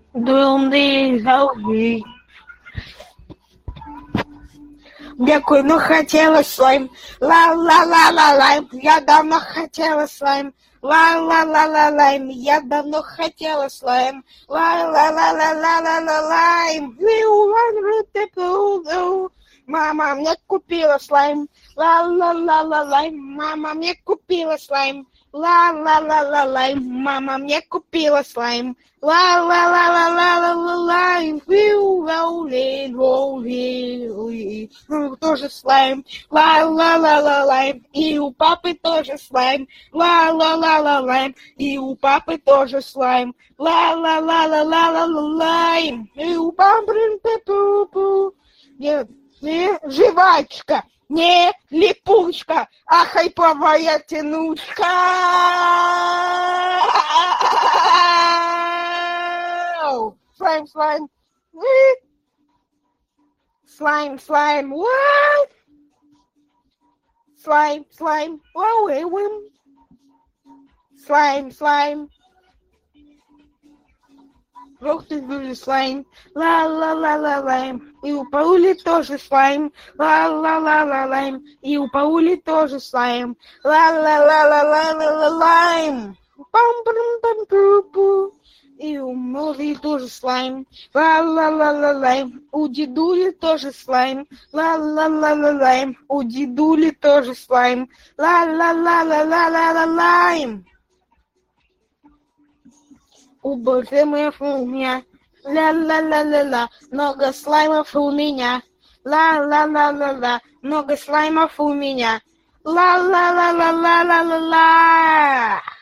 Думный головы. Давно хотела слайм, ла-ла-ла-ла-лайм, я давно хотела слайм, ла-ла-ла-ла-лайм, я давно хотела слайм, ла-ла-ла-ла-ла-ла-лайм, мама мне купила слайм, ла-ла-ла-ла-лайм, мама мне купила слайм, ла-ла-ла-ла-лайм, мама мне купила слайм, ла-ла-ла-ла-ла-ла-лайм, тоже слайм, ла-ла-ла-ла-лайм, и у папы тоже слайм, ла-ла-ла-ла-лайм, и у папы тоже слайм, ла-ла-ла-ла-ла-ла-лайм, и у папы пу-пу. Не жвачка, не липучка, а хайповая тянучка. Слайм, слайм. Slime, slime, what? Slime, slime, wow, slime, slime. Желтый были слайм, ла-ла-ла-ла-лайм. И у Паули тоже слайм, ла-ла-ла-ла-лайм. И у Паули тоже слайм, ла-ла-ла-ла-ла-ла-лайм. Пам-пам-пам-пу-пу. И у Мори тоже слайм, ла-ла-ла-ла-лайм. У Дедули тоже слайм, ла-ла-ла-ла-лайм. У Дедули тоже слайм, ла-ла-ла-ла-ла-ла-лайм. Боже мой, у меня ла-ла-ла-ла-ла, много слаймов у меня. Ла-ла-ла-ла-ла, много слаймов у меня. Ла-ла-ла-ла-ла-ла-ла-ла.